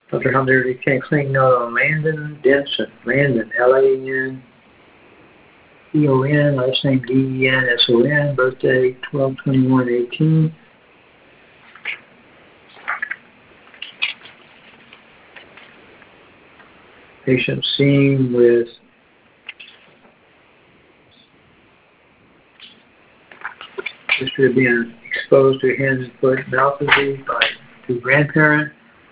Dr. Hunter, you can't claim no Landon Denson. Landon, L-A-N-D-O-N, last name D-E-N-S-O-N, birthday 12/21/18. Patient seen with history of being exposed to hand and foot and mouth disease by two grandparents.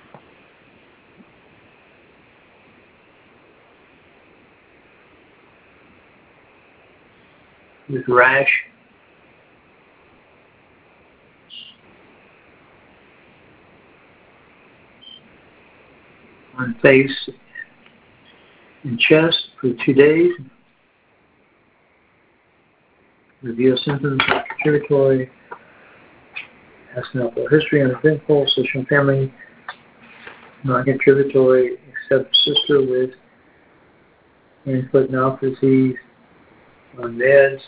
With rash on face and chest for 2 days. Review symptoms of contributory, asking about the history and eventful, social family, non-contributory, except sister with hand, foot, mouth disease, on meds.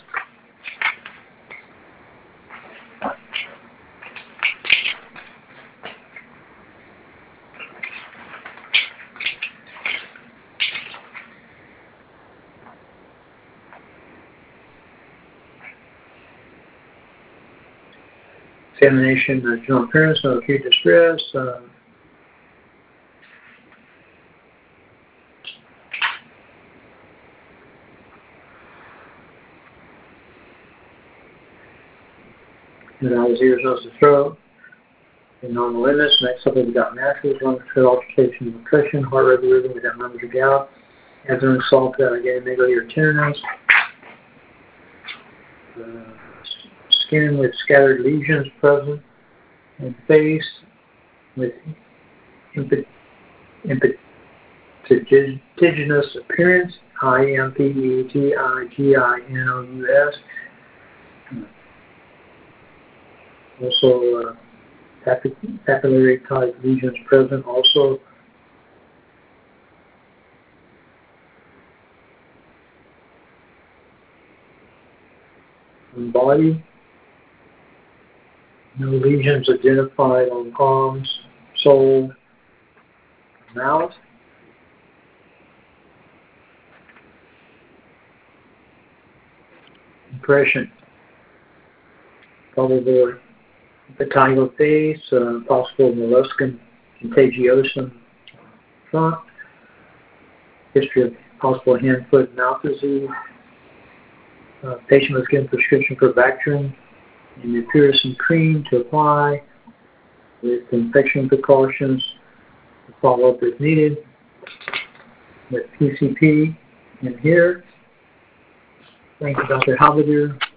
Examination of general appearance, no acute distress. And eyes, ears, nose, and throat. In normal limits, next up we got naturals, lung control, altercation, depression, heart rate rhythm, we got numbers of gout, abdomen salt, again, megaly or tenderness. Skin with scattered lesions present, and face with impetiginous appearance, I-M-P-E-T-I-G-I-N-O-U-S. Also, papillary type lesions present also. On body, no lesions identified on arms, soles, mouth. Impression, probable impetigo face, possible molluscum contagiosum front, history of possible hand, foot, mouth disease. Patient was given prescription for Bactrim and mupirocin cream to apply with infection precautions to follow up if needed with PCP in here. Thank you, Dr. Halberdier.